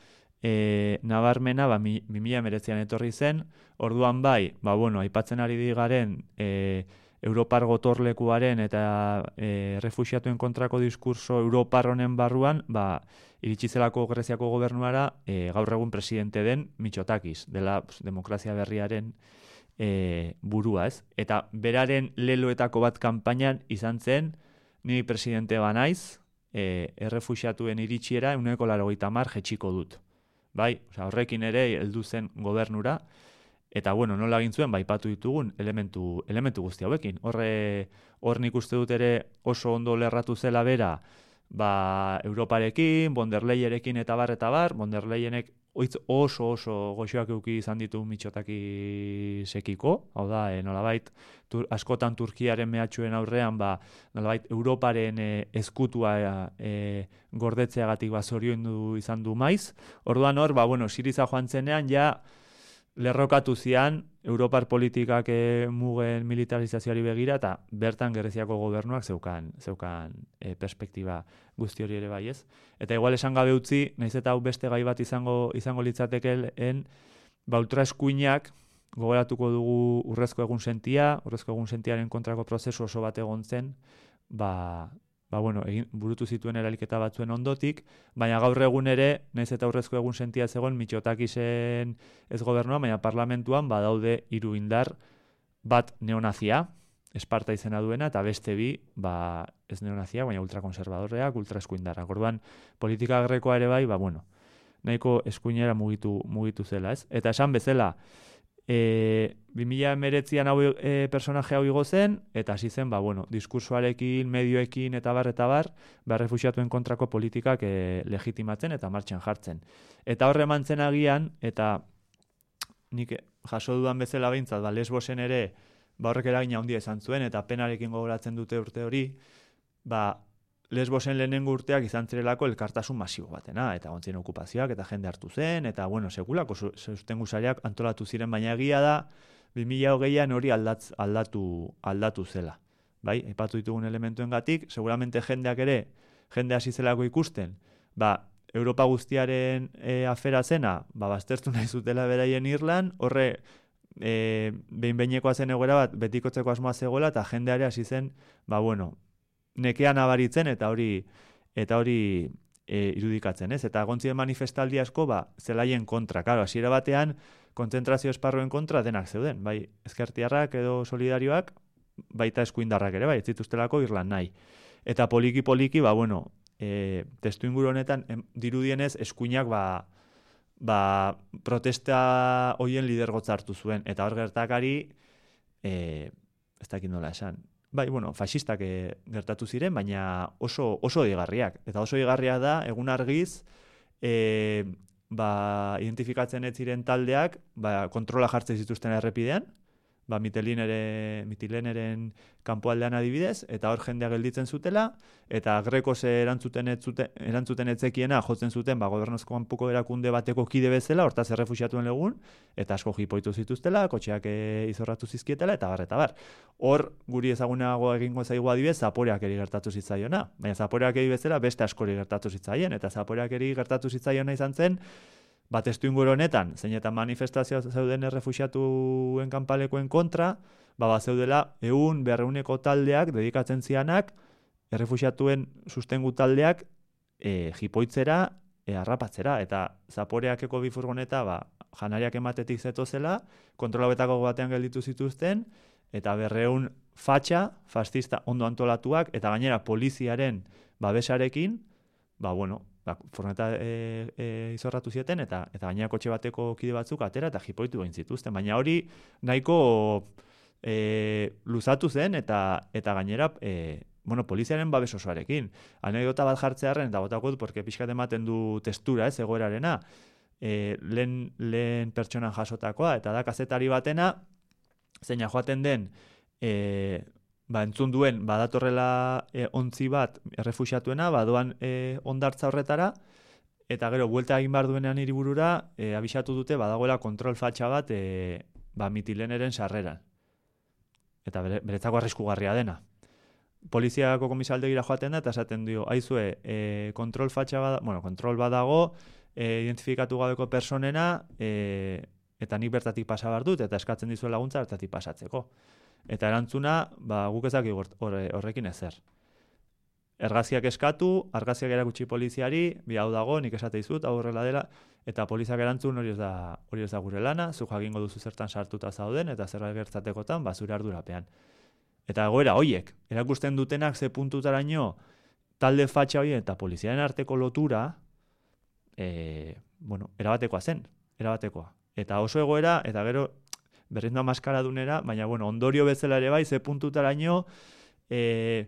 e, nabarmena ba, bi mila hemeretzian etorri zen, orduan bai, ba, bueno, aipatzen ari digaren e, Europar gotorlekuaren eta e, refuxiatuen kontrako diskurso Europar honen barruan, ba, iritsi zelako Greziako gobernuara e, gaur egun presidente den Mitsotakis, dela pues, demokrazia berriaren e, burua, ez? Eta beraren leloetako bat kanpainan izan zen, ni presidente banaiz, e, errefuxiatuen iritsiera ehuneko laurogeita hamar jetxiko dut. Bai, osea, horrekin ere heldu zen gobernura, eta bueno, nola egin zuen, baipatu ditugun elementu, elementu guzti hauekin. Horre, hor nik uste dut ere oso ondo lerratu zela bera, ba, Europarekin, von der Leyenekin eta bar eta bar, von der Leyenek oso oso goxoak euki izan ditu Mitsotakisekiko, hau da, e, nolabait, tur, askotan Turkiaren mehatxuen aurrean, ba, nolabait, Europaren e, ezkutua e, gordetzeagatik ba, zoriondu izan du maiz. Orduan hor, ba, bueno, Siriza joan zenean, ja, lerrokatu zian Europar politikak e, mugen militarizazioari begira eta bertan Greziako gobernuak zeukan, zeukan e, perspektiba guzti hori ere bai ez. Eta igual esan gabe utzi, naiz eta hau beste gai bat izango, izango litzatekeen, ba ultraeskuinak gogoratuko dugu urrezko egun sentia, urrezko egun sentiaren kontrako prozesu oso bat egon zen, ba, ba bueno, egin, burutu zituen eraliketa batzuen ondotik, baina gaur egun ere, naiz eta urrezko egun sentia zegoen, Mitsotakisen ez gobernua, baina parlamentuan badaude hiru indar, bat neonazia, Esparta izena duena, eta beste bi, ba, ez neonazia, baina ultrakonservadorreak, ultraeskuindarrak. Orduan, politika grekoa ere bai, ba, bueno, nahiko eskuinera mugitu, mugitu zela, ez? Eta esan bezala, E, bi mila hemeretzian hau e, personaje hau igo zen, eta hasi zen, ba, bueno, diskursoarekin, medioekin, eta bar, eta bar, ba, refuxiatuen kontrako politikak e, legitimatzen eta martxan jartzen. Eta horre mantzen agian, eta nik jaso dudan bezala behintzat, ba, Lesbosen ere, ba, horrek eragina handia izan zuen, eta penarekin gogoratzen dute urte hori, ba, Lesbosen lehenengo urteak izan zirelako elkartasun masibo batena, eta gontzien okupazioak, eta jende hartu zen, eta bueno, sekulako sustengu sareak antolatu ziren, baina egia da, bi mila hogeian hori aldatz, aldatu, aldatu zela. Bai, aipatu ditugun elementuengatik, seguramente jendeak ere, jende hasi zelako ikusten, ba, Europa guztiaren e, afera zena, ba, baztertu nahi zutela beraien Irlan, horre, e, behin-behinekoa zen egoera bat, betikotzeko asmoa zegoela, eta jendeare hasi zen, ba, bueno, nekean abaritzen eta hori eta hori e, irudikatzen, ez? Eta gontzien manifestaldi asko, ba, zelaien kontra. Claro, hasiera batean kontzentrazio esparruen kontra denak zeuden, bai ezkertiarrak edo solidarioak, baita eskuindarrak ere, bai, ez zituztelako Irlan nahi. Eta poliki poliki, ba bueno, e, testuinguru honetan em, dirudienez eskuinak ba ba protesta hoien lidergotza hartu zuen eta hor gertakari eh ez dakit nola esan. Bai, bueno, faxistak e, gertatu ziren, baina oso oso digarriak. Eta oso digarria da, egun argiz, e, ba, identifikatzen ez ziren taldeak, ba, kontrola jartzen zituzten errepidean, ba, mitilenere, mitileneren kanpoaldean adibidez, eta hor jendea gelditzen zutela, eta Grekos erantzuten ez zuten, erantzuten etzekiena jotzen zuten, ba, gobernuzko kanpoko erakunde bateko kide bezala, hortaz errefuxiatuen legun, eta asko jipoitu zituztela, kotxeak e, izorratu zizkietela, eta bar, eta bar. Hor, guri ezagunago egingo zaigu adibidez, Zaporeak eri gertatu zitzaiona. Baina Zaporeak eri bezala beste askori gertatu zitzaien, eta Zaporeak eri gertatu zitzaiona izan zen, bat testuinguru honetan, zeinetan manifestazioa zeuden errefuxiatuen kanpalekoen kontra, ba, ba zeudela ehun berreuneko taldeak dedikatzen zianak, errefuxiatuen sustengu taldeak e, jipoitzera, e, harrapatzera, eta Zaporeakeko bi furgoneta, ba, janariak ematetik zetozela, kontrolabetako batean gelditu zituzten, eta berreun fatxa, fascista ondo antolatuak, eta gainera poliziaren babesarekin, ba, bueno, ba, furgoneta e, e, izorratu zieten, eta eta gainera kotxe bateko kide batzuk atera, eta jipoitu egin zituzten. Baina hori nahiko e, luzatu zen, eta eta gainera e, bueno, poliziaren babes osoarekin. Anekdota bat jartzearren, eta botako dut, porque pixkat ematen du testura, ez, egoerarena, e, lehen, lehen pertsonan jasotakoa, eta da kazetari batena, zeina joaten den, e, ba, entzun duen, badatorrela e, ontzi bat errefuxiatuena, badoan e, ondartza horretara, eta gero, buelta egin behar duenean hiriburura, e, abisatu dute, badagoela kontrol fatxa bat, e, ba, mitileneren sarreran. Eta bere, beretzako arriskugarria dena. Poliziako komisaldegira joaten da, eta esaten dio, aizue, e, kontrol fatxa badago, bueno, kontrol badago, e, identifikatu gabeko personena, e, eta nik bertatik pasa behar dut, eta eskatzen dizue laguntza bertatik pasatzeko. Eta erantzuna, ba, guk ezak horrekin ezer. Ergaziak eskatu, argaziak erakutsi poliziari, bi hau dago, nik esate dizut, hau horrela dela, eta poliziak erantzun hori ez da, hori ez da gure lana, zu jakingo duzu zertan sartuta zauden, eta zerbait gertzatekotan, ba, zure ardurapean. Eta egoera hoiek, erakusten dutenak ze puntutaraino talde fatxa horien eta poliziaren arteko lotura, e, bueno, erabatekoa zen, erabatekoa. Eta oso egoera, eta gero berrindoa maskara dunera, baina bueno, ondorio bezala ere bai, ze puntutaraino e,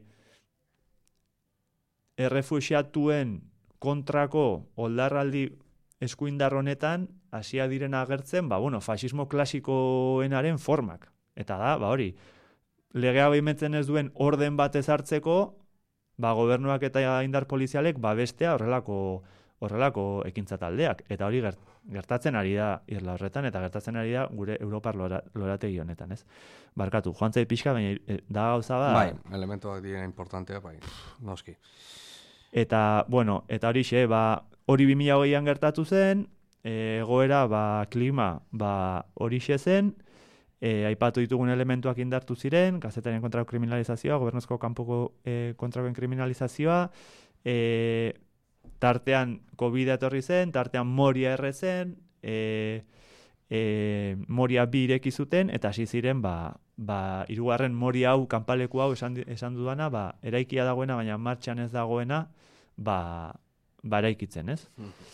errefuxiatuen kontrako oldarraldi eskuindar honetan hasia diren agertzen, ba bueno, fasismo klasikoenaren formak. Eta da, ba hori, legea behimetzen ez duen orden bat ezartzeko, ba gobernuak eta indar polizialek ba bestea horrelako horrelako ekintza taldeak, eta hori gert, gertatzen ari da irla horretan, eta gertatzen ari da gure Europar lora, lorategi honetan, ez? Barkatu, joan zait pixka, baina e, da gauza ba... Bai, elementuak dira importantea, bai, noski. Eta, bueno, eta hori xe, ba, hori bi mila hogeian gertatu zen, e, egoera, ba, klima, ba, hori xe zen, e, aipatu ditugun elementuak indartu ziren, kazetarien kontrako kriminalizazioa, gobernuzko kanpoko e, kontrakoen kriminalizazioa, e, tartean COVID etorri zen, tartean Moria erre zen, e, e, Moria bi ireki zuten, eta hasi ziren, ba, ba, hirugarren Moria hau, kanpaleku hau esan, esan dudana, ba, eraikia dagoena, baina martxan ez dagoena, ba, ba eraikitzen, ez?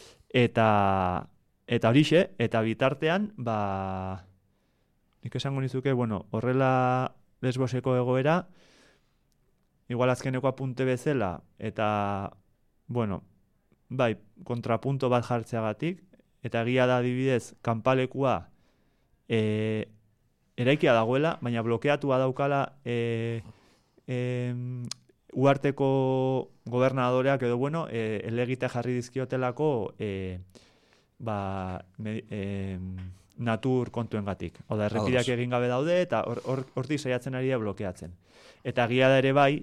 Eta, eta horixe, eta bitartean, ba, nik esango nizuke, bueno, horrela Lesboseko egoera, igual azkeneko apunte bezala, eta, bueno, bai, kontrapunto bat jartzeagatik, eta egia da adibidez, kanpalekua e, eraikia dagoela, baina blokeatua daukala e, e, uarteko gobernadoreak edo, bueno, e, elegite jarri dizkiotelako e, ba, me, e, natur kontuengatik. Hau da, errepideak egin gabe daude, eta hortik or, or, saiatzen ari da blokeatzen. Eta egia da ere bai,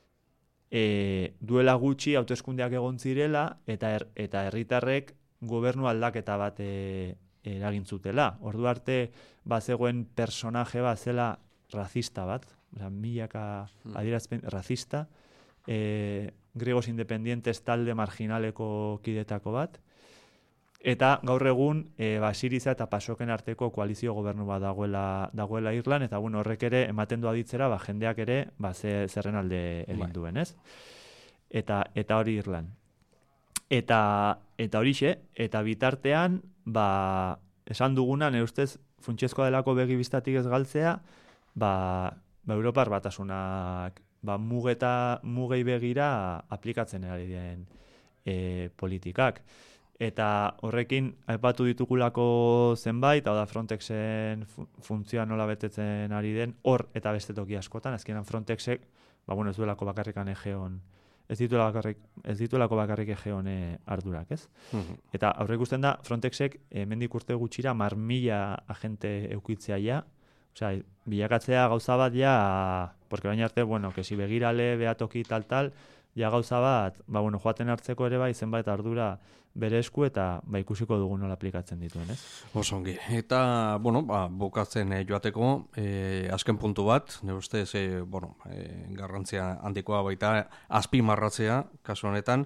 E, duela gutxi hauteskundeak egon zirela eta er, eta herritarrek gobernu aldaketa bat e, eragin zutela. Ordu arte bazegoen personaje bat zela razista bat, oza, milaka adierazpen razista, e, griegos independientes talde marginaleko kidetako bat, eta gaur egun e, ba, Siriza eta Pasoken arteko koalizio gobernu bat dagoela, dagoela Irlan, eta bueno, horrek ere ematen du aditzera, ba, jendeak ere ba, ze, zerren alde egin duen, ez? Eta, eta hori Irlan. Eta, eta horixe, eta bitartean, ba, esan duguna, nire ustez, funtsezkoa delako begi biztatik ez galtzea, ba, ba Europar batasunak ba, mugeta, mugei begira aplikatzen ari den e, politikak. Eta horrekin aipatu ditugulako zenbait, hau da Frontexen funtzioa nola betetzen ari den, hor eta beste toki askotan, azkenan Frontexek, ba bueno, ez duelako bakarrikan egeon, ez dituelako bakarrik, ez dituelako bakarrik egeon ardurak, ez? Uh-huh. Eta aurre ikusten da, Frontexek hemendik urte gutxira mar mila agente eukitzea ja, osea, bilakatzea gauza bat ja, porque baina arte, bueno, que si begirale, behatoki, tal, tal, ja gauza bat, ba bueno, joaten hartzeko ere bai, zenbait ardura bere esku eta ba ikusiko dugu nola aplikatzen dituen, ez? Osongi. Eta, bueno, ba, bukatzen eh, joateko, eh, azken puntu bat, nire ustez, eh, bueno, eh, garrantzia handikoa baita azpimarratzea, kasu honetan,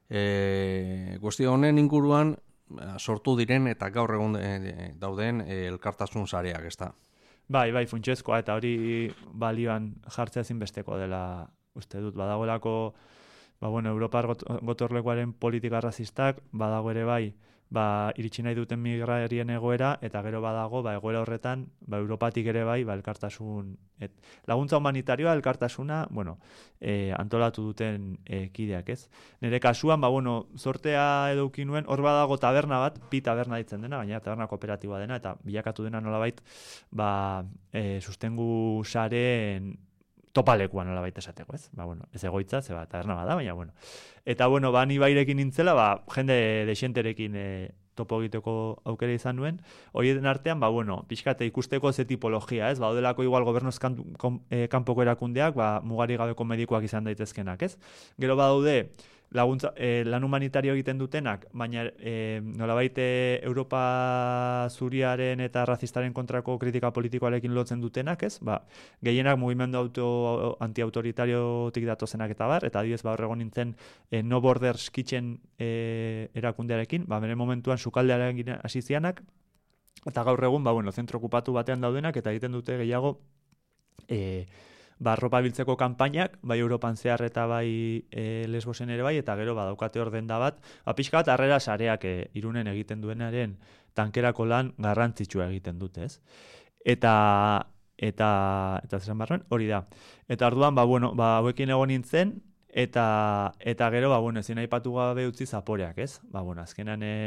eh, guztia honen inguruan sortu diren eta gaur egun eh, dauden eh, elkartasun sareak, ezta? Bai, bai, funtsezkoa, eta hori balioan jartzea ezinbesteko dela uste dut, badagoelako, ba, bueno, Europar gotorlekuaren politika razistak, badago ere bai, ba, iritsi nahi duten migrarien egoera, eta gero badago, ba, egoera horretan, ba, Europatik ere bai, ba, elkartasun, et, laguntza humanitarioa, elkartasuna, bueno, e, antolatu duten e, kideak, ez? Nire kasuan, ba, bueno, sortea eduki nuen, hor badago taberna bat, pi taberna ditzen dena, baina taberna kooperatiboa dena, eta bilakatu dena nolabait, ba, e, sustengu sareen topalekuan nola baita esateko, ez? Ba, bueno, ez egoitza, ze ba, taberna bada, baina, bueno. Eta, bueno, ba, ni bairekin nintzela, ba, jende desienterekin e, topo egiteko aukera izan nuen. Horien artean, ba, bueno, pixkate ikusteko ze tipologia, ez? Ba, odelako igual gobernoz kan, kan, e, kanpoko erakundeak, ba, mugari gabeko medikoak izan daitezkenak, ez? Gero badaude, laguntza, e, lan humanitario egiten dutenak, baina e, nolabait Europa zuriaren eta razistaren kontrako kritika politikoarekin lotzen dutenak, ez? Ba, gehienak mugimendu auto antiautoritariotik datozenak eta bar, eta adibidez ba hor egon nintzen e, No Borders Kitchen e, erakundearekin, ba bere momentuan sukaldearekin hasi zianak, eta gaur egun ba bueno, zentro okupatu batean daudenak eta egiten dute gehiago e, ba, ropa biltzeko kanpainak, bai Europan zehar eta bai e, Lesbosen ere bai, eta gero badaukate orden da bat, ba, pixka bat harrera sareak e, Irunen egiten duenaren tankerako lan garrantzitsua egiten dute, ez? Eta, eta, eta zesan barren, hori da. Eta orduan, ba, bueno, ba, hauekin egon nintzen, eta, eta gero, ba, bueno, ezin aipatu gabe utzi zaporeak, ez? Ba, bueno, azkenan, e,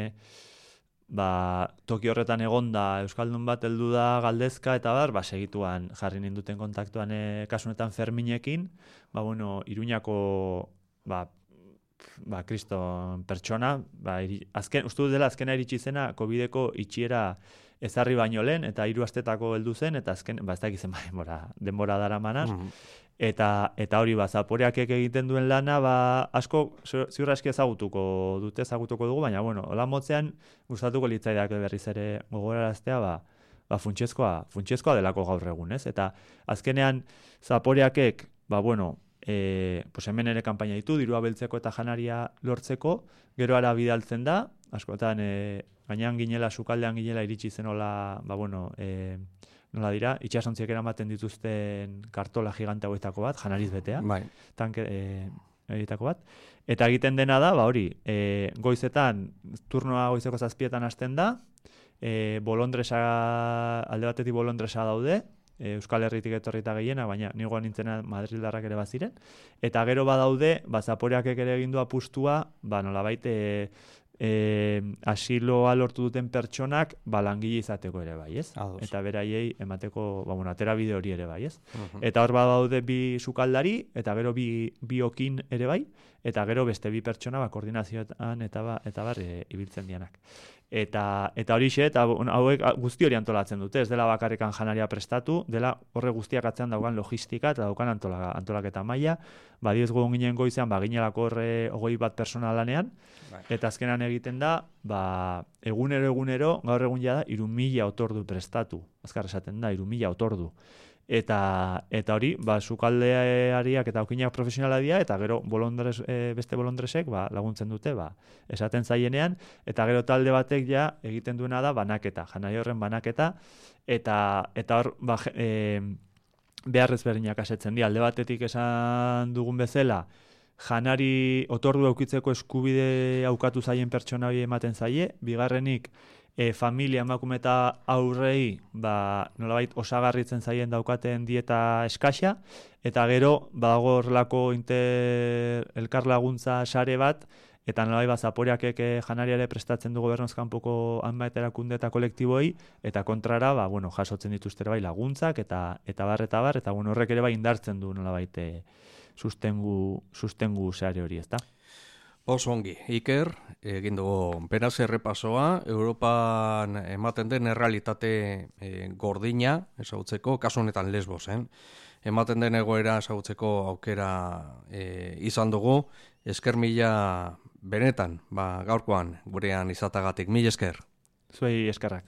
ba, toki horretan egonda euskaldun bat heldu da galdezka eta bar, ba, segituan jarri ninduten kontaktuan e, kasunetan Ferminekin, ba, bueno, Iruñako ba, ba, kriston pertsona, ba, iri, azken, uste dut dela azkena iritsi zena COVIDeko itxiera ezarri baino lehen, eta hiru astetako heldu zen, eta azken, ba, ez dakizen, ba, denbora, denbora dara manaz, mm -hmm. eta, eta hori, ba, Zaporeakek egiten duen lana, ba, asko, ziur aski ezagutuko dute, ezagutuko dugu, baina, bueno, hola motzean, gustatuko litzaidak berriz ere gogoraraztea, ba, ba, funtsezkoa, funtsezkoa delako gaur egun, ez? Eta azkenean Zaporeakek, ba, bueno, e, pues hemen ere kanpaina ditu, dirua beltzeko eta janaria lortzeko, gero ara bidaltzen da, askotan, e, gainean ginela, sukaldean ginela iritsi zen hola, ba, bueno, e, nola dira, itxasontziek eramaten dituzten kartola gigante hauetako bat, janariz betea, bai. tanke, e, egitako bat, eta egiten dena da, ba, hori, e, goizetan, turnoa goizeko zazpietan hasten da, E, bolondresa, alde batetik bolondresa daude, e, Euskal Herritik etorrita gehiena, baina nigoa nintzena Madrildarrak ere baziren, eta gero badaude, ba, Zaporeakek ere egindu apustua, ba, nolabait, e, e, asiloa lortu duten pertsonak, ba, langile izateko ere bai, ez? Ados. Eta beraiei emateko, ba, bueno, atera bide hori ere bai, ez? Uh-huh. Eta hor badaude bi sukaldari, eta gero bi, bi okin ere bai, eta gero beste bi pertsona, ba, koordinazioetan eta, ba, eta bar, e, ibiltzen dianak. Eta eta horixe, eta hauek guzti hori antolatzen dute, ez dela bakarrikan janaria prestatu, dela horre guztiak atzean daukan logistika eta daukan antola, antolaketa maila, badiez gu ginen goizean, ba, ginelako horre hogei bat persona lanean, eta azkenan egiten da, ba, egunero egunero, gaur egun jada, iru mila otordu prestatu, azkar esaten da, iru mila otordu. Eta, eta hori, ba, sukaldeariak eta aukinak profesionala dira, eta gero bolondres, e, beste bolondresek ba, laguntzen dute, ba, esaten zaienean, eta gero talde batek ja egiten duena da banaketa, janari horren banaketa, eta eta hor ba, e, behar ezberdinak asetzen dira. Alde batetik esan dugun bezala, janari otordu aukitzeko eskubide aukatu zaien pertsona hori ematen zaie, bigarrenik, E, familia, emakume eta aurrei ba, nolabait osagarritzen zaien daukaten dieta eskaxa, eta gero badago horrelako inter elkarlaguntza sare bat, eta nolabait ba, Zaporeakek janariare prestatzen du gobernuzkanpoko hainbat erakunde eta kolektiboi, eta kontrara ba, bueno, jasotzen dituzte bai laguntzak, eta eta bar, eta bar, eta bueno, horrek ere bai indartzen du nolabait e, sustengu, sustengu sare hori, ezta? Oso ongi, Iker, egin dugu beraz errepasoa, Europan ematen den errealitate e, gordina ezagutzeko, kasu honetan Lesbosen, ematen den egoera ezagutzeko aukera e, izan dugu, esker mila benetan, ba, gaurkoan gurean izatagatik, mila esker. Zuei eskerrak.